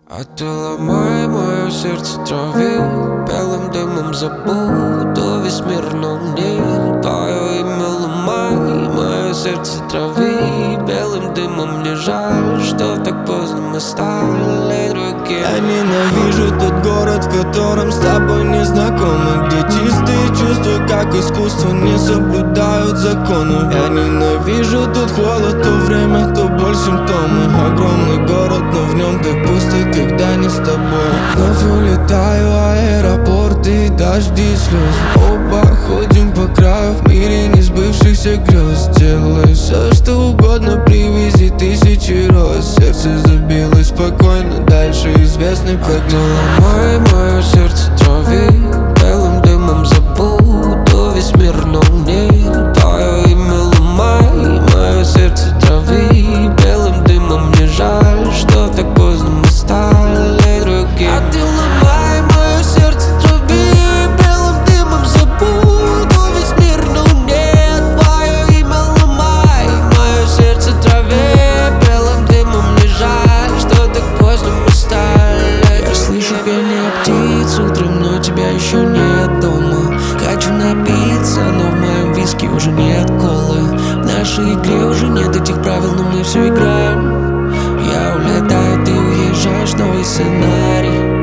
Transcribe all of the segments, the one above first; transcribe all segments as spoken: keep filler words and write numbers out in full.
А ты ломай мое сердце трави, белым дымом забуду весь мир, но мне твое имя ломай. Мое сердце трави, белым дымом мне жаль, что так поздно мы стали другими. Я ненавижу тот город, в котором с тобой не знакомы, где чистые чувства, как искусство, не соблюдают законы. Я ненавижу тот холод, то время, то боль, симптомы. Огромный город, но в нем так пусто, когда не с тобой. Вновь улетаю, аэропорты и дожди слез. Оба ходим по краю в мире несбывшихся грез. Делай все, что угодно, привези тысячи роз. Сердце забилось спокойно, дальше известный прогноз. А ты ломай мое сердце трави, белым дымом забуду весь мир, но мне твое имя ломай. Мое сердце трави, белым дымом мне жаль, что так поздно мы стали другими. А ты ломай мое сердце трави, белым дымом забуду весь мир, но мне твое имя ломай. Мое сердце трави, белым дымом мне жаль, что так поздно мы стали. Я слышу пение птиц утром, но тебя еще нет дома. Хочу напиться, но в моем виске уже нет колы. В нашей игре уже нет этих правил, но мы все играем. Я улетаю, ты уезжаешь, новый сценарий.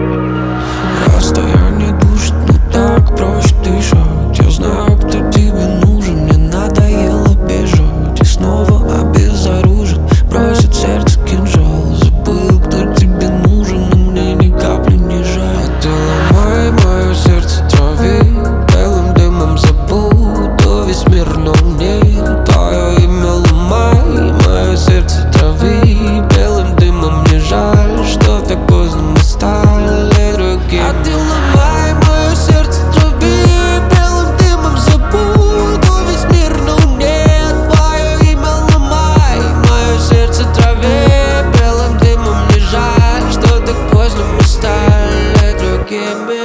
Расстояние душит, но так проще дышать. Я знаю, кто тебе нужен, мне надоело бежать. И снова обезоружен, бросит сердце кинжал. Забыл, кто тебе нужен, но мне ни капли не жаль. А ты ломай мое сердце трави, белым дымом забуду весь мир, но мне твое имя ломай. Мое сердце трави, белым дымом мне жаль, что так поздно мы стали другими. А ты ломай мое сердце трави, белым дымом забуду весь мир, но мне твое имя ломай. Мое сердце трави, белым дымом мне жаль, что так поздно мы стали другими.